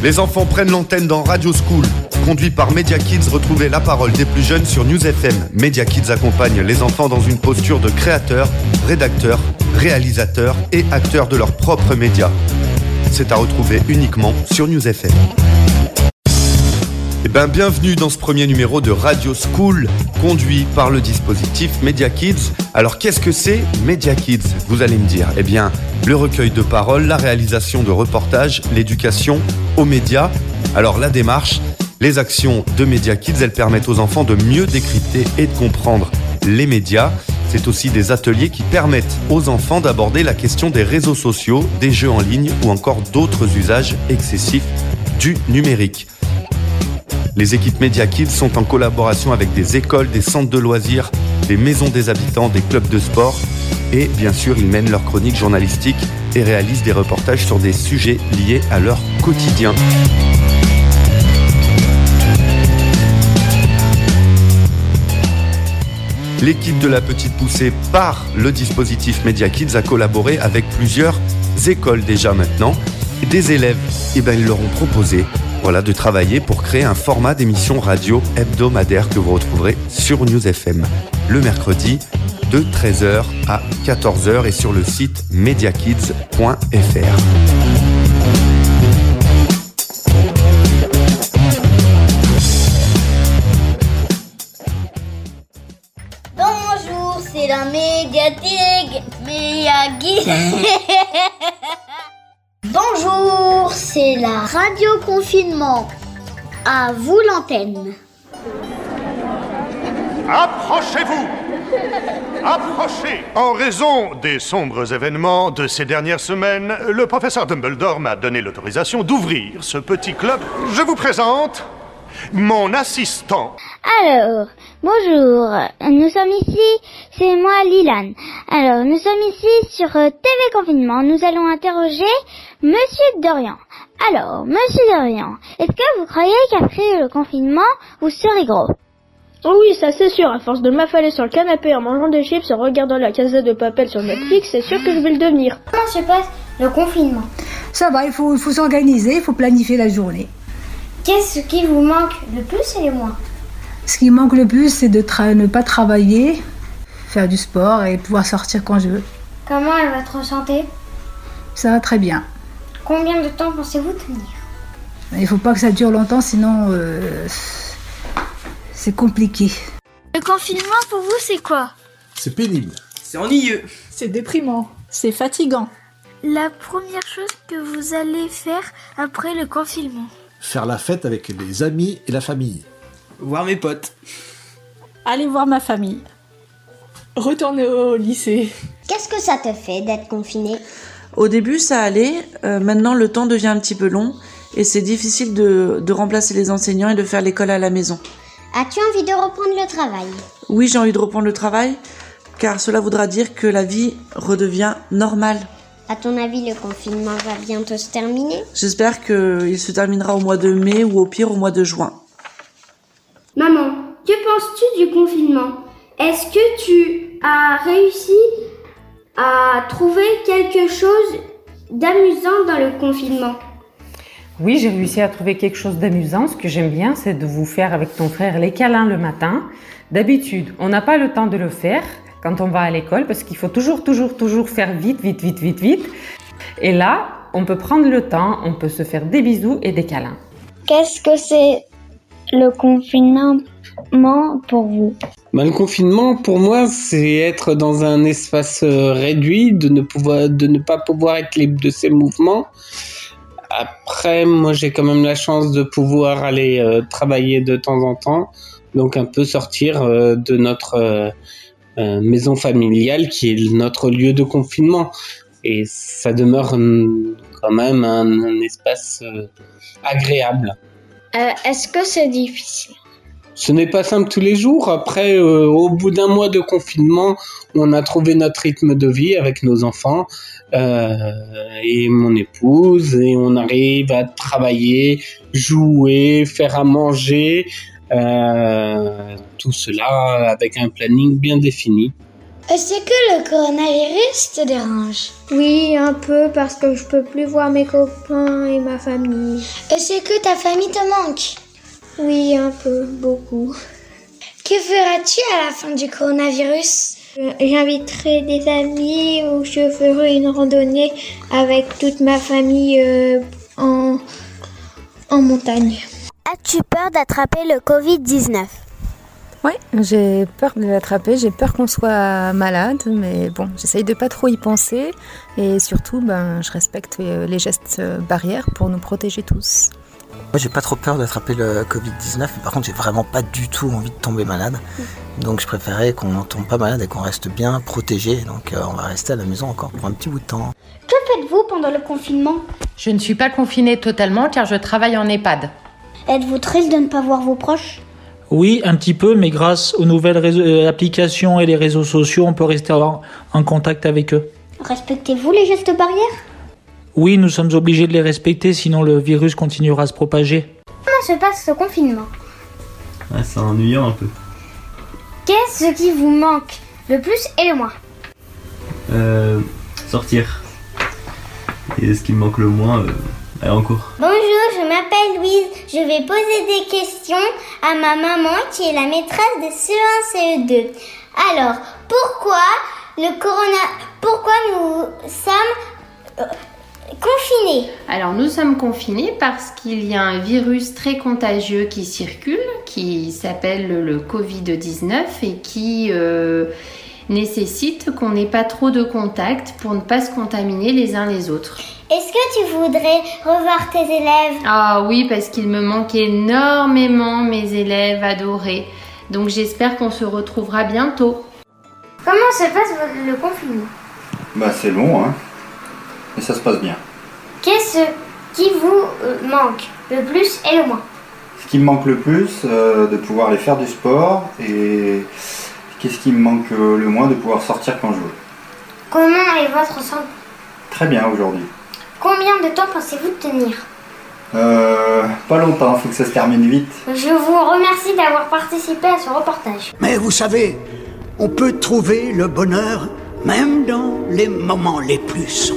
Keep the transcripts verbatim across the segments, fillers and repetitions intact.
Les enfants prennent l'antenne dans Radio School. Conduit par Media Kids, retrouvez la parole des plus jeunes sur News F M. Media Kids accompagne les enfants dans une posture de créateurs, rédacteurs, réalisateurs et acteurs de leurs propres médias. C'est à retrouver uniquement sur News F M. Eh ben, bienvenue dans ce premier numéro de Radio School, conduit par le dispositif Media Kids. Alors, qu'est-ce que c'est Media Kids, vous allez me dire? Eh bien, le recueil de paroles, la réalisation de reportages, l'éducation aux médias. Alors, la démarche, les actions de Media Kids, elles permettent aux enfants de mieux décrypter et de comprendre les médias. C'est aussi des ateliers qui permettent aux enfants d'aborder la question des réseaux sociaux, des jeux en ligne ou encore d'autres usages excessifs du numérique. Les équipes Media Kids sont en collaboration avec des écoles, des centres de loisirs, des maisons des habitants, des clubs de sport. Et bien sûr, ils mènent leurs chroniques journalistiques et réalisent des reportages sur des sujets liés à leur quotidien. L'équipe de La Petite Poussée par le dispositif Media Kids a collaboré avec plusieurs écoles déjà maintenant. Et des élèves, eh ben, ils leur ont proposé voilà, de travailler pour créer un format d'émission radio hebdomadaire que vous retrouverez sur News F M le mercredi de treize heures à quatorze heures et sur le site mediakids point f r. Bonjour, c'est la médiathèque Médiaguide. Bonjour, c'est la radio confinement. À vous l'antenne. Approchez-vous! Approchez! En raison des sombres événements de ces dernières semaines, le professeur Dumbledore m'a donné l'autorisation d'ouvrir ce petit club. Je vous présente mon assistant. Alors, bonjour, nous sommes ici, c'est moi Lilan. Alors, nous sommes ici sur T V Confinement, nous allons interroger Monsieur Dorian. Alors, Monsieur Dorian, est-ce que vous croyez qu'après le confinement, vous serez gros? Oh oui, ça c'est sûr, à force de m'affaler sur le canapé en mangeant des chips, en regardant la Casa de Papel sur Netflix, c'est sûr que je vais le devenir. Comment se passe le confinement? Ça va, il faut, il faut s'organiser, il faut planifier la journée. Qu'est-ce qui vous manque le plus et le moins? Ce qui manque le plus, c'est de tra- ne pas travailler, faire du sport et pouvoir sortir quand je veux. Comment est votre santé? Ça va très bien. Combien de temps pensez-vous tenir? Il ne faut pas que ça dure longtemps, sinon euh, c'est compliqué. Le confinement pour vous, c'est quoi? C'est pénible. C'est ennuyeux. C'est déprimant. C'est fatigant. La première chose que vous allez faire après le confinement? Faire la fête avec les amis et la famille. Voir mes potes. Aller voir ma famille. Retourner au lycée. Qu'est-ce que ça te fait d'être confiné? Au début, ça allait. Euh, maintenant, le temps devient un petit peu long et c'est difficile de, de remplacer les enseignants et de faire l'école à la maison. As-tu envie de reprendre le travail? Oui, j'ai envie de reprendre le travail car cela voudra dire que la vie redevient normale. À ton avis, le confinement va bientôt se terminer? J'espère qu'il se terminera au mois de mai ou au pire au mois de juin. Maman, que penses-tu du confinement? Est-ce que tu as réussi à trouver quelque chose d'amusant dans le confinement? Oui, j'ai réussi à trouver quelque chose d'amusant. Ce que j'aime bien, c'est de vous faire avec ton frère les câlins le matin. D'habitude, on n'a pas le temps de le faire quand on va à l'école parce qu'il faut toujours, toujours, toujours faire vite, vite, vite, vite, vite. Et là, on peut prendre le temps, on peut se faire des bisous et des câlins. Qu'est-ce que c'est le confinement pour vous? Ben, le confinement, pour moi, c'est être dans un espace réduit, de ne, pouvoir, de ne pas pouvoir être libre de ses mouvements. Après, moi, j'ai quand même la chance de pouvoir aller euh, travailler de temps en temps, donc un peu sortir euh, de notre euh, euh, maison familiale qui est notre lieu de confinement. Et ça demeure euh, quand même un, un espace euh, agréable. Euh, est-ce que c'est difficile? Ce n'est pas simple tous les jours. Après, euh, au bout d'un mois de confinement, on a trouvé notre rythme de vie avec nos enfants euh, et mon épouse. Et on arrive à travailler, jouer, faire à manger. Euh, tout cela avec un planning bien défini. Est-ce que le coronavirus te dérange? Oui, un peu, parce que je peux plus voir mes copains et ma famille. Est-ce que ta famille te manque? Oui, un peu, beaucoup. Que feras-tu à la fin du coronavirus? J'inviterai des amis ou je ferai une randonnée avec toute ma famille euh, en, en montagne. As-tu peur d'attraper le covid dix-neuf? Oui, j'ai peur de l'attraper, j'ai peur qu'on soit malade, mais bon, j'essaye de pas trop y penser et surtout, ben, je respecte les gestes barrières pour nous protéger tous. Moi, j'ai pas trop peur d'attraper le covid dix-neuf, mais par contre, j'ai vraiment pas du tout envie de tomber malade. Donc, je préférais qu'on ne tombe pas malade et qu'on reste bien protégé. Donc, euh, on va rester à la maison encore pour un petit bout de temps. Que faites-vous pendant le confinement? Je ne suis pas confinée totalement car je travaille en EHPAD. Êtes-vous triste de ne pas voir vos proches? Oui, un petit peu, mais grâce aux nouvelles réseaux, euh, applications et les réseaux sociaux, on peut rester en, en contact avec eux. Respectez-vous les gestes barrières? Oui, nous sommes obligés de les respecter, sinon le virus continuera à se propager. Comment se passe ce confinement? Ah, c'est ennuyant un peu. Qu'est-ce qui vous manque le plus et le moins? Euh, sortir. Et ce qui me manque le moins, euh, aller en cours. Bonjour, je m'appelle Louise. Je vais poser des questions à ma maman qui est la maîtresse de C E un C E deux. Alors, pourquoi le corona... Pourquoi nous sommes... Euh, confinés? Alors nous sommes confinés parce qu'il y a un virus très contagieux qui circule, qui s'appelle le covid dix-neuf et qui euh, nécessite qu'on n'ait pas trop de contact pour ne pas se contaminer les uns les autres. Est-ce que tu voudrais revoir tes élèves? Ah oui, parce qu'il me manque énormément mes élèves adorés. Donc j'espère qu'on se retrouvera bientôt. Comment se passe le confinement? Bah c'est long, hein. Et ça se passe bien. Qu'est-ce qui vous euh, manque le plus et le moins? Ce qui me manque le plus, euh, de pouvoir aller faire du sport. Et qu'est-ce qui me manque euh, le moins, de pouvoir sortir quand je veux. Comment est votre santé? Très bien aujourd'hui. Combien de temps pensez-vous tenir? Euh, pas longtemps, faut que ça se termine vite. Je vous remercie d'avoir participé à ce reportage. Mais vous savez, on peut trouver le bonheur même dans les moments les plus sombres.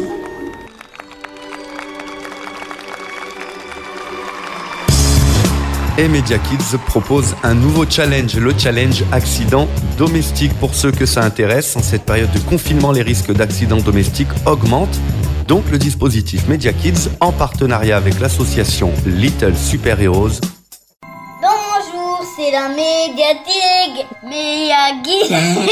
Et Media Kids propose un nouveau challenge, le challenge accident domestique. Pour ceux que ça intéresse, en cette période de confinement, les risques d'accidents domestiques augmentent. Donc le dispositif Media Kids, en partenariat avec l'association Little Super Heroes. Bonjour, c'est la médiathèque Media Kids.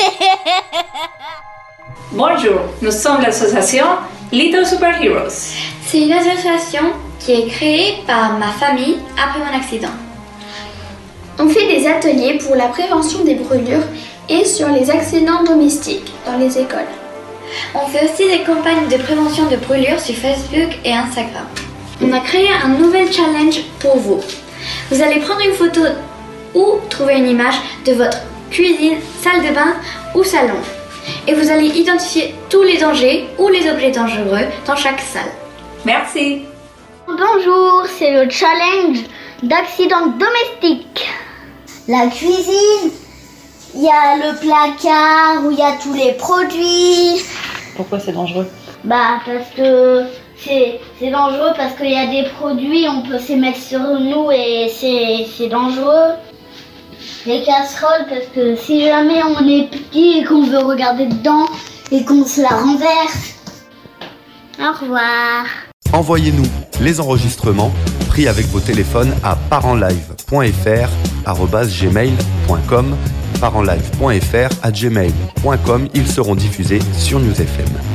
Bonjour, nous sommes l'association Little Super Heroes. C'est une association qui est créée par ma famille après mon accident. On fait des ateliers pour la prévention des brûlures et sur les accidents domestiques dans les écoles. On fait aussi des campagnes de prévention de brûlures sur Facebook et Instagram. On a créé un nouvel challenge pour vous. Vous allez prendre une photo ou trouver une image de votre cuisine, salle de bain ou salon. Et vous allez identifier tous les dangers ou les objets dangereux dans chaque salle. Merci. Bonjour, c'est le challenge d'accidents domestiques. La cuisine, il y a le placard où il y a tous les produits. Pourquoi c'est dangereux? Bah parce que c'est, c'est dangereux parce qu'il y a des produits, on peut se mettre sur nous et c'est, c'est dangereux. Les casseroles parce que si jamais on est petit et qu'on veut regarder dedans et qu'on se la renverse. Au revoir. Envoyez-nous les enregistrements pris avec vos téléphones à parentslive point f r arobase gmail point com parentslive point f r arobase gmail point com. Ils seront diffusés sur News F M.